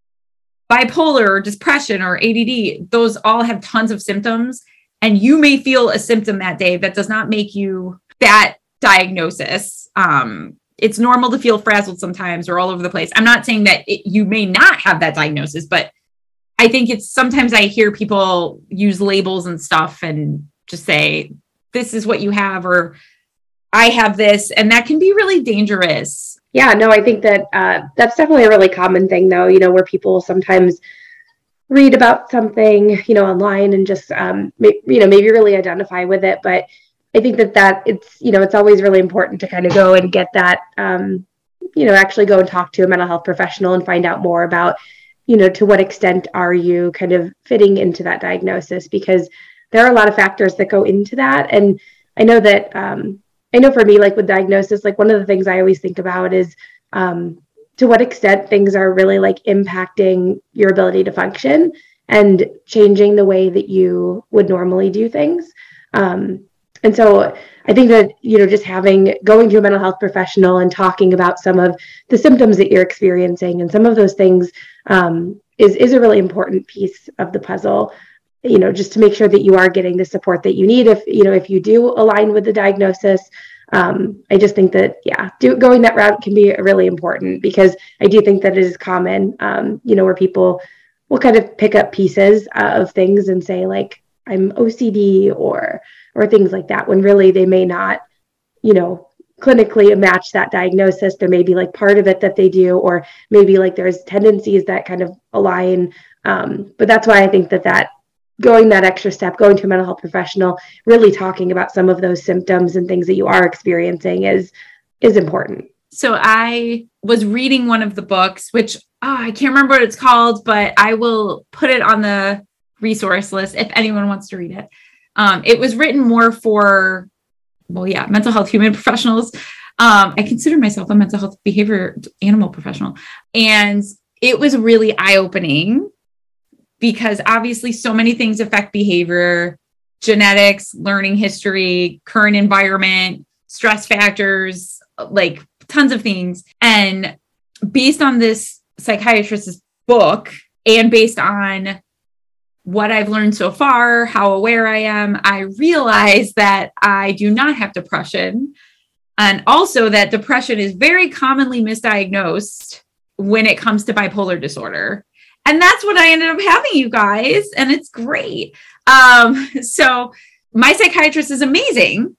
bipolar or depression or ADD. Those all have tons of symptoms. And you may feel a symptom that day that does not make you that diagnosis. It's normal to feel frazzled sometimes or all over the place. I'm not saying that you may not have that diagnosis, but I think it's sometimes I hear people use labels and stuff and just say, this is what you have, or I have this, and that can be really dangerous. Yeah, no, I think that that's definitely a really common thing though, where people sometimes read about something, online and just, maybe really identify with it. But I think that it's, it's always really important to kind of go and get that, actually go and talk to a mental health professional and find out more about, to what extent are you kind of fitting into that diagnosis, because there are a lot of factors that go into that. And I know that, for me, like with diagnosis, like one of the things I always think about is, to what extent things are really like impacting your ability to function and changing the way that you would normally do things. And so I think that, just going to a mental health professional and talking about some of the symptoms that you're experiencing and some of those things is a really important piece of the puzzle, just to make sure that you are getting the support that you need. If you do align with the diagnosis, I just think that, going that route can be really important, because I do think that it is common, where people will kind of pick up pieces of things and say like, I'm OCD or things like that, when really they may not, clinically match that diagnosis. There may be like part of it that they do, or maybe like there's tendencies that kind of align. But that's why I think that going that extra step, going to a mental health professional, really talking about some of those symptoms and things that you are experiencing is important. So I was reading one of the books, which I can't remember what it's called, but I will put it on the resource list if anyone wants to read it. It was written more for, mental health human professionals. I consider myself a mental health behavior animal professional. And it was really eye-opening because obviously so many things affect behavior, genetics, learning history, current environment, stress factors, like tons of things. And based on this psychiatrist's book and based on what I've learned so far, how aware I am, I realize that I do not have depression. And also that depression is very commonly misdiagnosed when it comes to bipolar disorder. And that's what I ended up having, you guys. And it's great. So my psychiatrist is amazing.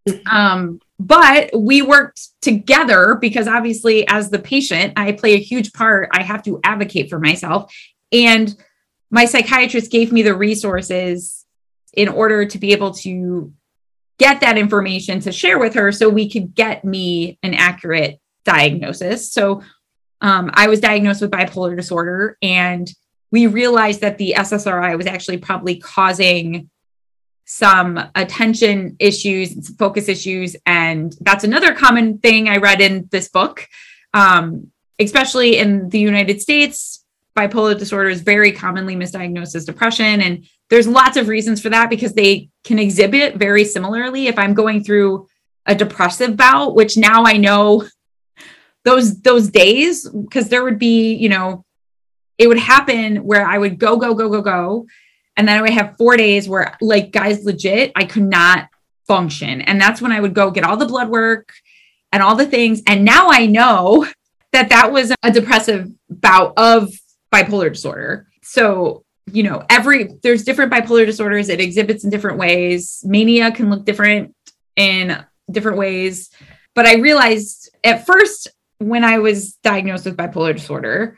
But we worked together because obviously as the patient, I play a huge part. I have to advocate for myself. And my psychiatrist gave me the resources in order to be able to get that information to share with her so we could get me an accurate diagnosis. So I was diagnosed with bipolar disorder, and we realized that the SSRI was actually probably causing some attention issues and some focus issues. And that's another common thing I read in this book, especially in the United States. Bipolar disorder is very commonly misdiagnosed as depression. And there's lots of reasons for that because they can exhibit very similarly. If I'm going through a depressive bout, which now I know those days, because there would be, it would happen where I would go. And then I would have 4 days where, like, guys, legit, I could not function. And that's when I would go get all the blood work and all the things. And now I know that was a depressive bout of bipolar disorder. So, there's different bipolar disorders. It exhibits in different ways. Mania can look different in different ways. But I realized at first when I was diagnosed with bipolar disorder,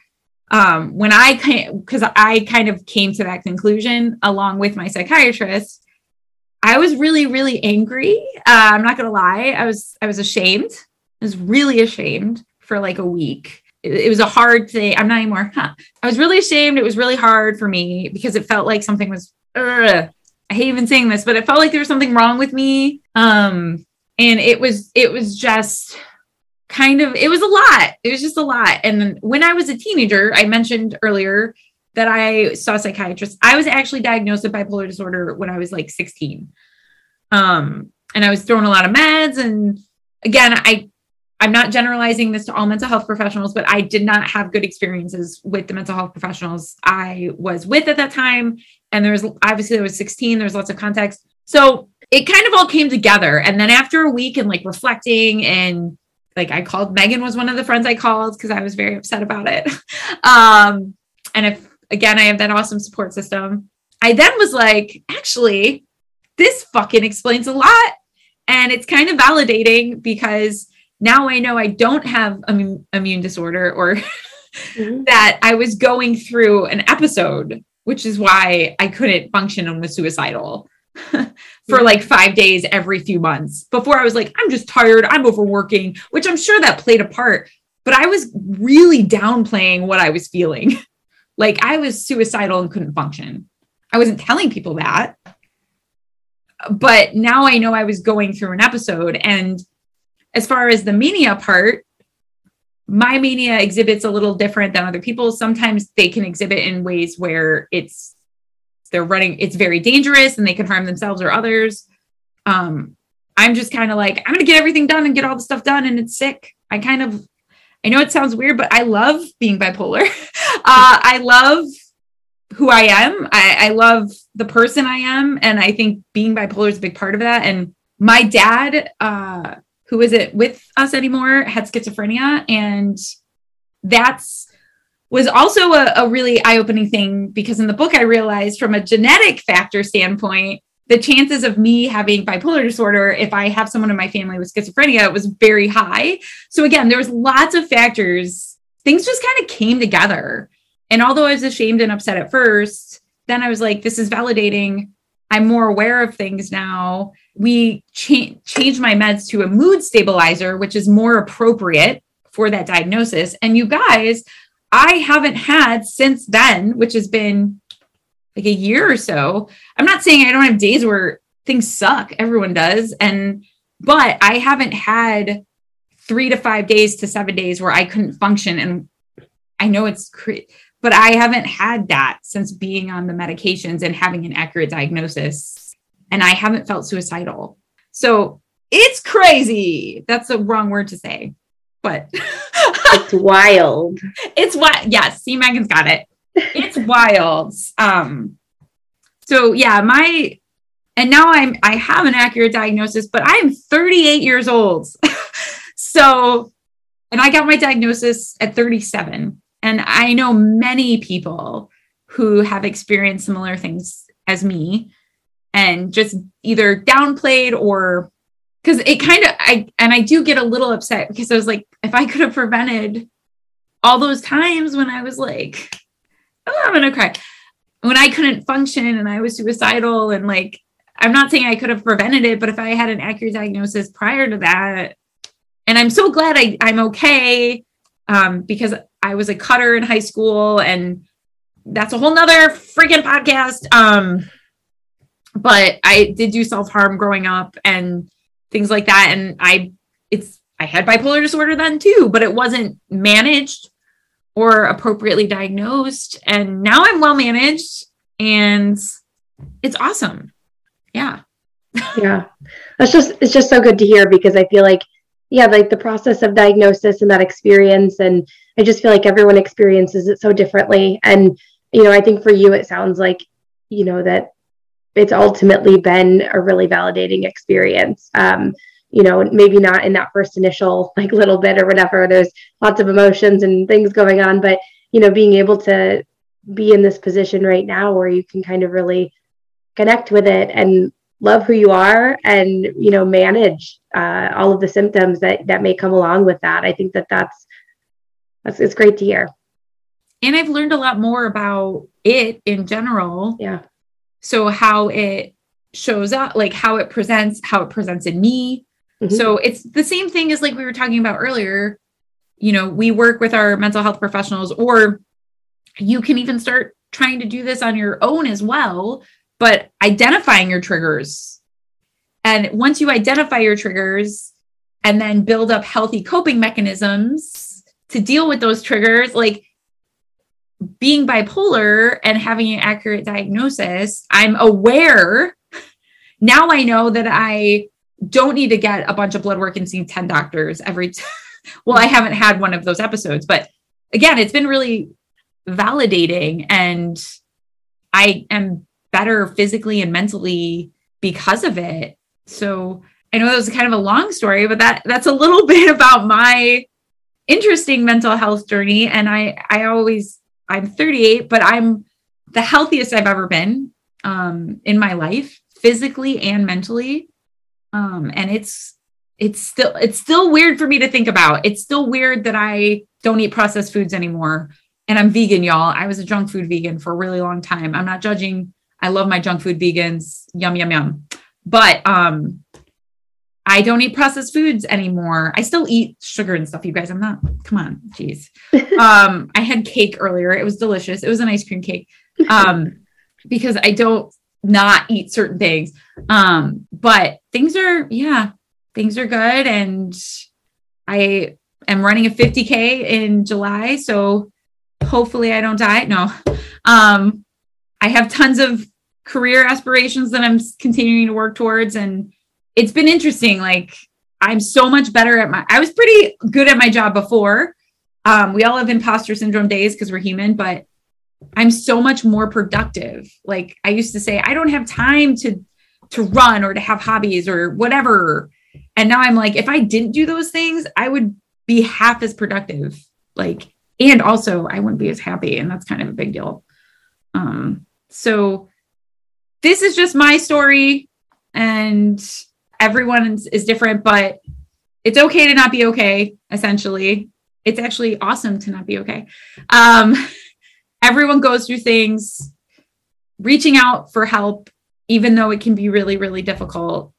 because I kind of came to that conclusion along with my psychiatrist, I was really, really angry. I'm not going to lie. I was ashamed. I was really ashamed for like a week. It was a hard thing. I'm not anymore. I was really ashamed. It was really hard for me because it felt like something was, I hate even saying this, but it felt like there was something wrong with me. And it was just it was a lot. It was just a lot. And when I was a teenager, I mentioned earlier that I saw a psychiatrist. I was actually diagnosed with bipolar disorder when I was like 16. And I was throwing a lot of meds. And again, I'm not generalizing this to all mental health professionals, but I did not have good experiences with the mental health professionals I was with at that time. And I was 16, there's lots of context. So it kind of all came together. And then after a week and like reflecting, and like I called, Megan was one of the friends I called because I was very upset about it. And if, again, I have that awesome support system. I then was like, actually, this fucking explains a lot. And it's kind of validating because now I know I don't have immune disorder or that I was going through an episode, which is why I couldn't function and was suicidal for like 5 days every few months. Before I was like, I'm just tired. I'm overworking, which I'm sure that played a part, but I was really downplaying what I was feeling. Like I was suicidal and couldn't function. I wasn't telling people that, but now I know I was going through an episode. And as far as the mania part, my mania exhibits a little different than other people. Sometimes they can exhibit in ways where it's very dangerous and they can harm themselves or others. I'm just kind of like, I'm going to get everything done and get all the stuff done. And it's sick. I know it sounds weird, but I love being bipolar. I love who I am. I love the person I am. And I think being bipolar is a big part of that. And my dad, who isn't with us anymore, had schizophrenia. And was also a really eye-opening thing because in the book, I realized from a genetic factor standpoint, the chances of me having bipolar disorder, if I have someone in my family with schizophrenia, was very high. So again, there was lots of factors. Things just kind of came together. And although I was ashamed and upset at first, then I was like, this is validating. I'm more aware of things now. We changed my meds to a mood stabilizer, which is more appropriate for that diagnosis. And you guys, I haven't had since then, which has been like a year or so. I'm not saying I don't have days where things suck. Everyone does. But I haven't had 3 to 5 days to 7 days where I couldn't function. And I know it's but I haven't had that since being on the medications and having an accurate diagnosis. And I haven't felt suicidal. So it's crazy. That's the wrong word to say, but it's wild. It's what, yes. See, Megan's got it. It's wild. So yeah, and now I have an accurate diagnosis, but I'm 38 years old. So, and I got my diagnosis at 37. And I know many people who have experienced similar things as me and just either downplayed or because it kind of, I do get a little upset because I was like, if I could have prevented all those times when I was like, oh, I'm going to cry, when I couldn't function and I was suicidal and like, I'm not saying I could have prevented it, but if I had an accurate diagnosis prior to that, and I'm so glad I'm okay because I was a cutter in high school and that's a whole nother freaking podcast. But I did do self-harm growing up and things like that. And I had bipolar disorder then too, but it wasn't managed or appropriately diagnosed. And now I'm well managed and it's awesome. Yeah. Yeah. It's just so good to hear because I feel like, yeah, like the process of diagnosis and that experience. And I just feel like everyone experiences it so differently. And, I think for you, it sounds like, that it's ultimately been a really validating experience. Maybe not in that first initial like little bit or whatever, there's lots of emotions and things going on, but, being able to be in this position right now where you can kind of really connect with it and love who you are and, manage all of the symptoms that may come along with that. I think that's it's great to hear. And I've learned a lot more about it in general. Yeah. So how it shows up, like how it presents in me. Mm-hmm. So it's the same thing as like we were talking about earlier. We work with our mental health professionals, or you can even start trying to do this on your own as well, but identifying your triggers. And once you identify your triggers and then build up healthy coping mechanisms to deal with those triggers, like being bipolar and having an accurate diagnosis, I'm aware. Now I know that I don't need to get a bunch of blood work and see 10 doctors every well, I haven't had one of those episodes, but again, it's been really validating and I am better physically and mentally because of it. So I know that was kind of a long story, but that's a little bit about my interesting mental health journey. And I'm 38, but I'm the healthiest I've ever been in my life, physically and mentally. And it's still weird for me to think about. It's still weird that I don't eat processed foods anymore. And I'm vegan, y'all. I was a junk food vegan for a really long time. I'm not judging. I love my junk food vegans. Yum, yum, yum. But I don't eat processed foods anymore. I still eat sugar and stuff, you guys. Come on, geez. I had cake earlier. It was delicious. It was an ice cream cake because I don't not eat certain things. But things are good. And I am running a 50K in July. So hopefully I don't die. No. I have tons of career aspirations that I'm continuing to work towards. And it's been interesting. Like I'm so much better I was pretty good at my job before. We all have imposter syndrome days because we're human, but I'm so much more productive. Like I used to say, I don't have time to run or to have hobbies or whatever. And now I'm like, if I didn't do those things, I would be half as productive. Like, and also I wouldn't be as happy. And that's kind of a big deal. So this is just my story and everyone is different, but it's okay to not be okay. Essentially, it's actually awesome to not be okay. Everyone goes through things. reaching out for help, even though it can be really, really difficult,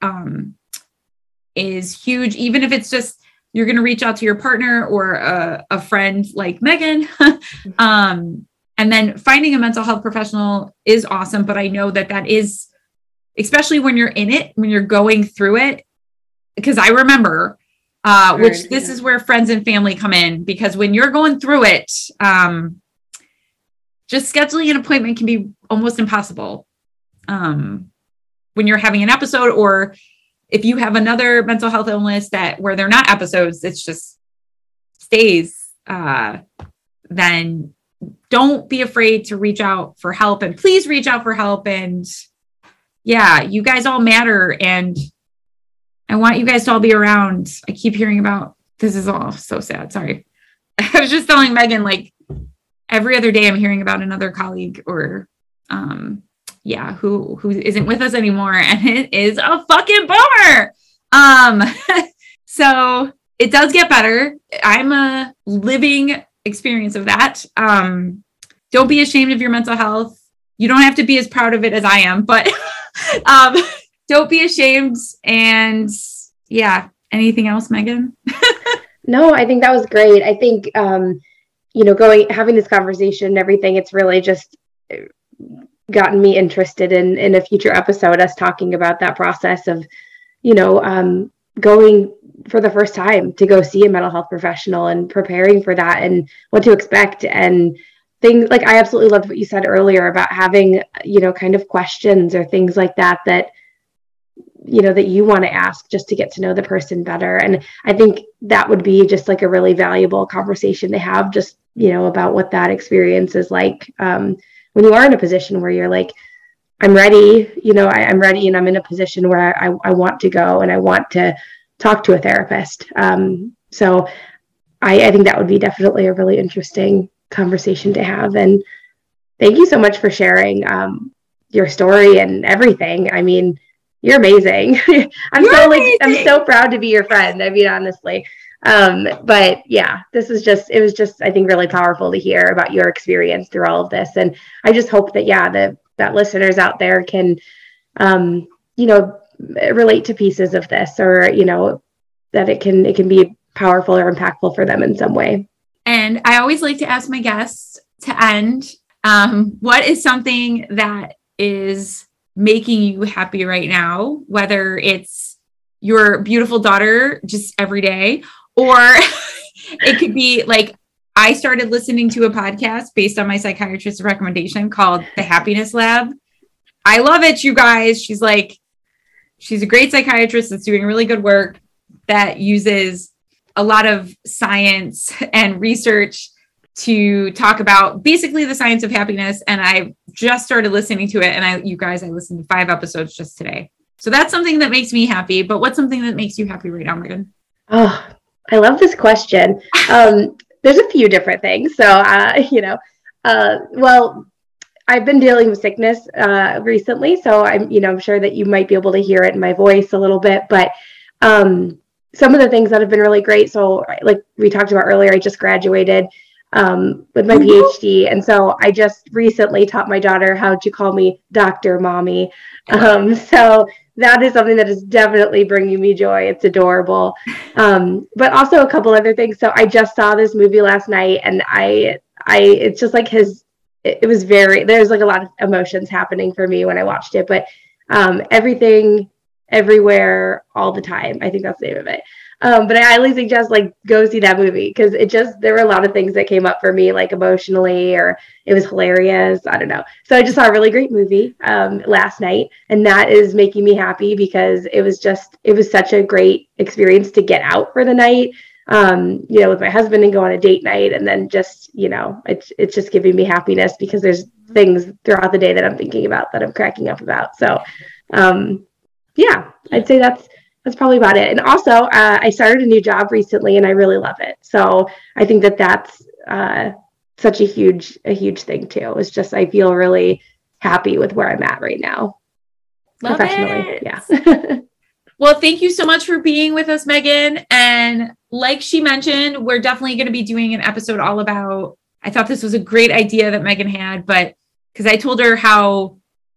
is huge. Even if it's just, you're going to reach out to your partner or a friend like Megan. And then finding a mental health professional is awesome. But I know that is, especially when you're in it, when you're going through it, because I remember, this is where friends and family come in, because when you're going through it, just scheduling an appointment can be almost impossible. When you're having an episode, or if you have another mental health illness where they're not episodes, it's just stays, then don't be afraid to reach out for help, and please reach out for help. And yeah, you guys all matter. And I want you guys to all be around. I keep hearing about, this is all so sad. Sorry. I was just telling Megan, like every other day I'm hearing about another colleague or, who isn't with us anymore. And it is a fucking bummer. So it does get better. I'm a living experience of that. Don't be ashamed of your mental health. You don't have to be as proud of it as I am, but don't be ashamed. And yeah, anything else, Megan? No, I think that was great. I think, having this conversation and everything, it's really just gotten me interested in a future episode, us talking about that process of, going for the first time to go see a mental health professional and preparing for that and what to expect and things. Like, I absolutely loved what you said earlier about having, kind of questions or things like that, that you want to ask just to get to know the person better. And I think that would be just like a really valuable conversation to have, just, about what that experience is like when you are in a position where you're like, I'm ready, I'm ready, and I'm in a position where I want to go and I want to talk to a therapist. So I think that would be definitely a really interesting conversation to have. And thank you so much for sharing your story and everything. I mean, you're amazing. I'm so proud to be your friend. I mean, honestly. But yeah, it was just, I think, really powerful to hear about your experience through all of this. And I just hope that, that listeners out there can, relate to pieces of this, or, that it can be powerful or impactful for them in some way. And I always like to ask my guests to end, what is something that is making you happy right now, whether it's your beautiful daughter just every day, or it could be like, I started listening to a podcast based on my psychiatrist's recommendation called The Happiness Lab. I love it, you guys. She's a great psychiatrist that's doing really good work that uses a lot of science and research to talk about basically the science of happiness. And I just started listening to it. And I listened to 5 episodes just today. So that's something that makes me happy. But what's something that makes you happy right now, Megan? Oh, I love this question. There's a few different things. So, well, I've been dealing with sickness recently. So I'm sure that you might be able to hear it in my voice a little bit, but some of the things that have been really great. So like we talked about earlier, I just graduated with my PhD. And so I just recently taught my daughter how to call me Dr. Mommy. So that is something that is definitely bringing me joy. It's adorable. But also a couple other things. So I just saw this movie last night, and it's just like it was there's like a lot of emotions happening for me when I watched it, but Everything, Everywhere, All the Time, I think that's the name of it. But I highly suggest go see that movie, because there were a lot of things that came up for me, like emotionally, or it was hilarious. I don't know. So I just saw a really great movie last night, and that is making me happy, because it was such a great experience to get out for the night, with my husband and go on a date night. And then just, it's just giving me happiness, because there's things throughout the day that I'm thinking about, that I'm cracking up about. So, yeah, I'd say that's probably about it. And also, I started a new job recently, and I really love it. So I think that's such a huge thing too. It's just, I feel really happy with where I'm at right now. Love professionally. it. Yeah. Well, thank you so much for being with us, Megan. And like she mentioned, we're definitely going to be doing an episode all about, I thought this was a great idea that Megan had, but because I told her how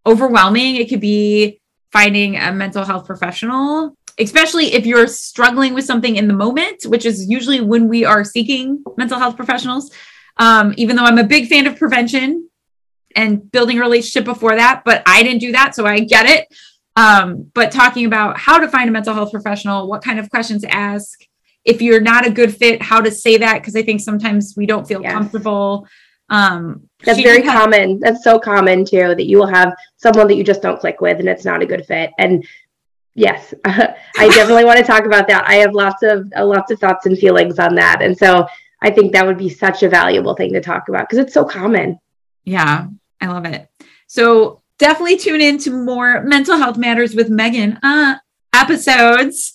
overwhelming. It could be finding a mental health professional, especially if you're struggling with something in the moment, which is usually when we are seeking mental health professionals. Even though I'm a big fan of prevention and building a relationship before that, but I didn't do that, so I get it. But talking about how to find a mental health professional, what kind of questions to ask, if you're not a good fit, how to say that, because I think sometimes we don't feel comfortable. That's very common. That's so common too, that you will have someone that you just don't click with and it's not a good fit. And yes, I definitely want to talk about that. I have lots of thoughts and feelings on that. And so I think that would be such a valuable thing to talk about because it's so common. Yeah, I love it. So definitely tune in to more Mental Health Matters with Megan episodes.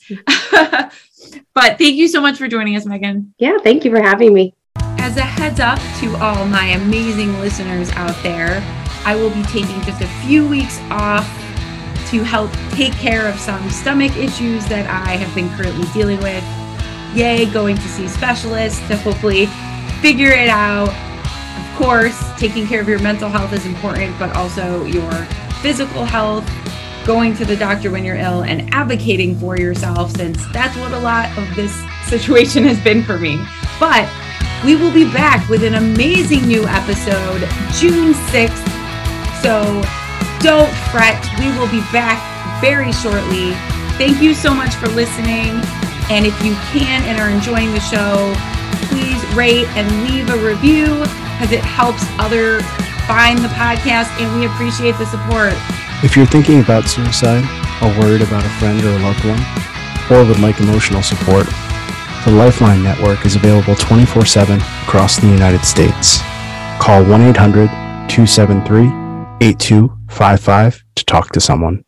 But thank you so much for joining us, Megan. Yeah, thank you for having me. As a heads up to all my amazing listeners out there, I will be taking just a few weeks off to help take care of some stomach issues that I have been currently dealing with. Yay, going to see specialists to hopefully figure it out. Of course, taking care of your mental health is important, but also your physical health, going to the doctor when you're ill, and advocating for yourself, since that's what a lot of this situation has been for me. But we will be back with an amazing new episode June 6th. So don't fret. We will be back very shortly. Thank you so much for listening. And if you can and are enjoying the show, please rate and leave a review because it helps others find the podcast, and we appreciate the support. If you're thinking about suicide, or worried about a friend or a loved one, or would like emotional support, the Lifeline Network is available 24/7 across the United States. Call 1-800-273-8255 to talk to someone.